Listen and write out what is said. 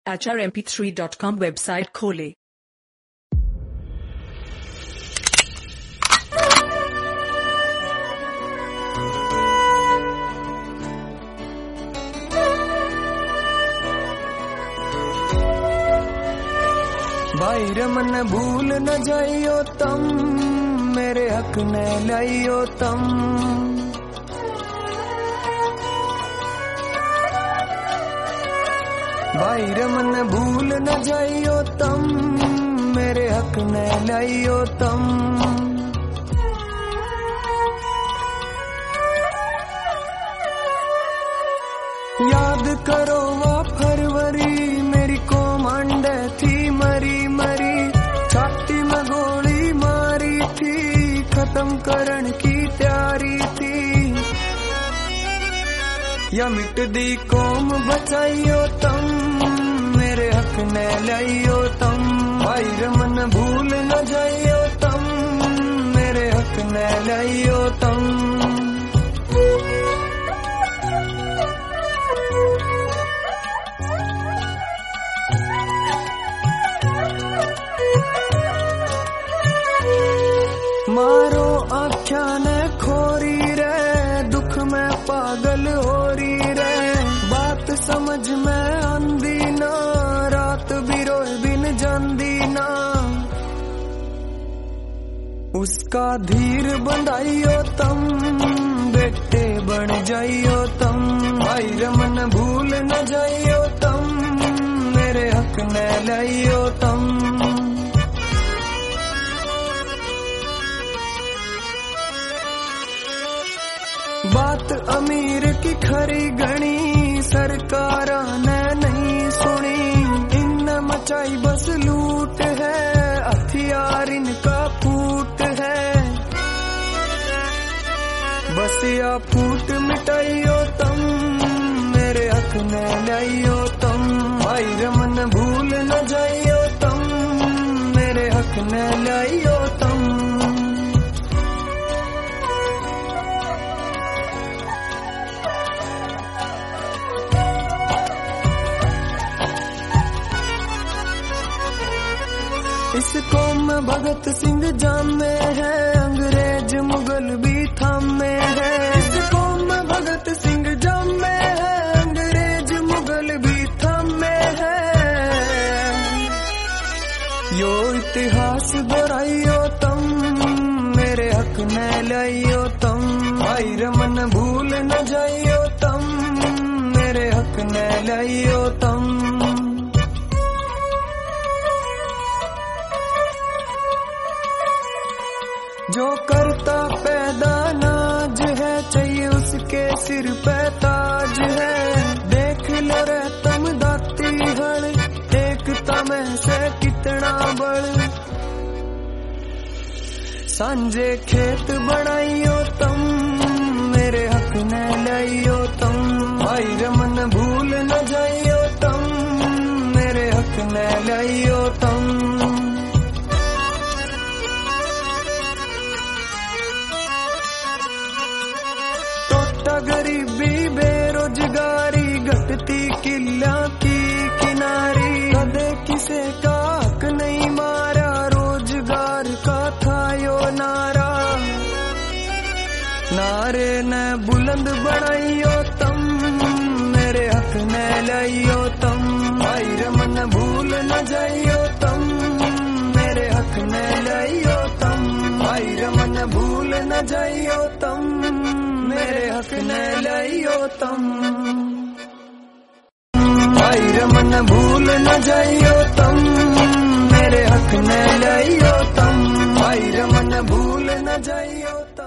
HRMP3.com website खोलें। भाई रमन भूल न जाइयो तम, मेरे हक न लाइयो तम। भाई रमन भूल न जाइयो तम, मेरे हक न लाइयो तम। याद करो वो फरवरी, मेरी कोमंड थी मरी मरी, छाती में गोली मारी थी, खत्म करन की तैयारी थी। या मिट दी कौम बचाइयो तम, मेरे हक न लाइयो तम। भाई रमन भूल न जाइयो तम, मेरे हक न लाइयो तम। मारो आख्या ने खोरी रे, दुख में पागल हो रही रे। बात समझ में आंदी ना, रात भी रोए बिन जांदी ना। उसका धीर बंधाइयो तम, बेटे बन जाइयो तम। भाई रमन भूल न जाइयो तम, मेरे हक न लाइयो तम। बात अमीर की खरी गणी, सरकार ने नहीं सुनी। इन मचाई बस लूट है, हथियार इनका फूट है। बस या फूट मिटाइयो तम, मेरे हक न लाइयो तम। भाई रमन भूल न जाइयो तम, मेरे हक न लाइयो तम। इस कौम में भगत सिंह जामे है, अंग्रेज मुगल भी थामे है। इस कौम में भगत सिंह जामे है, अंग्रेज मुगल भी थामे है। यो इतिहास दोहराइयो तम, मेरे हक न लाइयो तम। भाई रमन भूल न जाइयो तम, मेरे हक न लाइयो तम। जो करता पैदा नाज है, चाहिए उसके सिर पे ताज है। देख लो रे तुम दाती हल, एकता में से कितना बल। सांझे खेत बनाइयो तम, मेरे हक न लाइयो तम। भाई रमन भूल न जाइयो तम, मेरे हक न लाइयो तम। गरीबी बेरोजगारी, घटती किल्ला की किनारी। कदे किसे का हक नहीं मारा, रोजगार का था यो नारा। नारे न बुलंद बनाइयो तम, मेरे हक न लाइयो तम। भाई रमन भूल न जाइयो तम, मेरे हक न लाइयो तम। भाई रमन भूल न जाइयो तम, मेरे हक न लाइयो तम। भाई रमन भूल न जाइयो तम, मेरे हक न लाइयो तम। भाई रमन भूल न जाइयो तम।